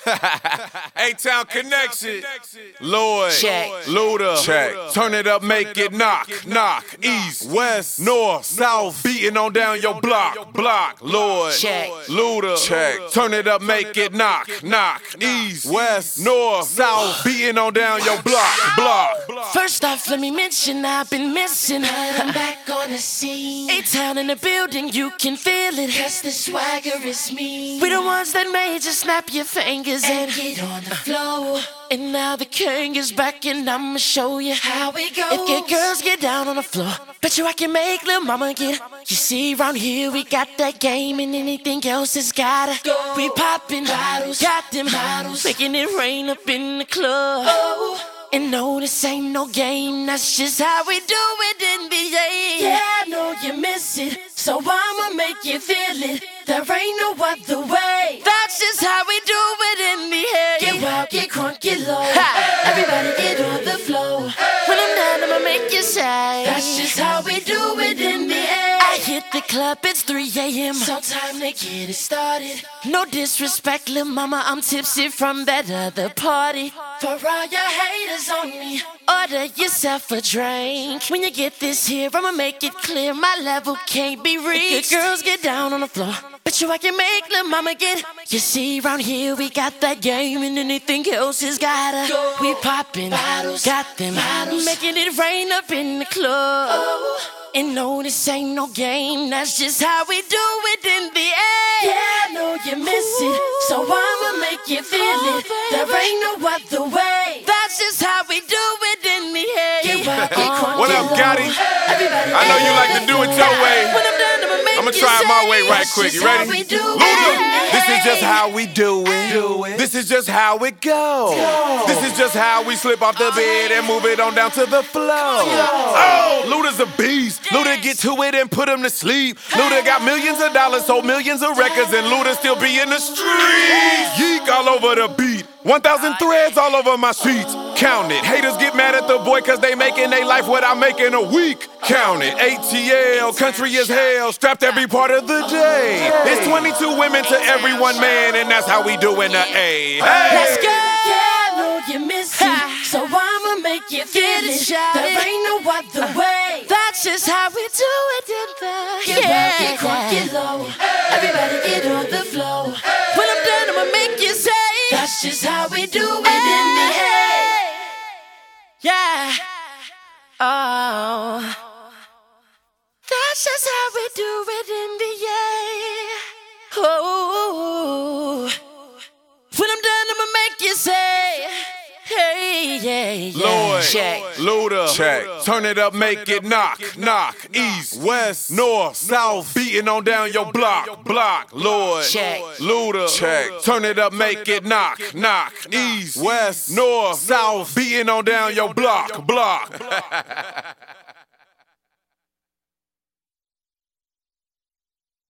A-Town Connection. Lloyd. Check. Luda. Check. Turn it up, make it knock. Knock. East. West. North. South. Beating on down your block. Block. Lloyd. Check. Luda. Check. Turn it up, make it knock. Knock. East. West. North. South. Beating on down your block. Block. First off, let me mention I've been missing, but I'm back on the scene. A-Town in the building, you can feel it, 'cause the swagger is me. We the ones that made you snap your fingers and get on the floor. And now the king is back and I'ma show you how it goes. If your girls get down on the floor, bet you I can make lil' mama get. You see, round here we got that game and anything else has gotta go. We poppin' bottles, got them models, making it rain up in the club. And no, this ain't no game, that's just how we do it in NBA. Yeah, I know you miss it, so I'ma make you feel it. There ain't no other way, that's just how we do it in the NBA. Get wild, get crunk, get low, everybody get on the floor. When I'm done, I'ma make you say, that's just how we do it in the NBA. I hit the club, it's 3 a.m. So time to get it started. No disrespect, lil' mama, I'm tipsy from that other party. For all your haters on me, order yourself a drink. When you get this here, I'ma make it clear my level can't be reached. Good girls get down on the floor, bet you I can make lil' mama get. You see, round here we got that game and anything else is gotta go. We poppin' bottles, got them models, making it rain up in the club. And no, this ain't no game, that's just how we do it in the air. Yeah, I know you miss it, so I'ma make you feel it. There ain't no other way, that's just how we do it in the air. What up, Gotti? I know you like to do it your way. When I'm done, I'ma try it my way right quick. You ready? Luda, this is just how we do it. This is just how it goes. This is just how we slip off the bed and move it on down to the floor. Oh, Luda's a beast. Luda get to it and put him to sleep. Luda got millions of dollars, sold millions of records, and Luda still be in the streets. Yeek all over the beat. 1,000 threads all over my sheets. Count it. Haters get mad at the boy cause they making their life what I make in a week. Count it. ATL, country as hell, strapped every part of the day. It's 22 women to every one man, and that's how we do in the A. Hey. Let's go! Yeah, I know you miss it, so I'ma make you feel it. There ain't no other way, that's just how we do it in the Get wild, get crunk, get low, everybody get on the floor. When I'm done, I'ma make you say, that's just how we do it in the air. Yeah. Oh. That's just how we do it in the air. Oh. When I'm done, I'ma make you say, hey, yeah. Lloyd. Check. Luda. Check. Turn it up, make it knock. Knock. East. West. North. South. Beating on down your block. Block. Lloyd. Check. Luda. Check. Turn it up, make it knock. Knock. East. West. North. South. Beating on down your block. Block.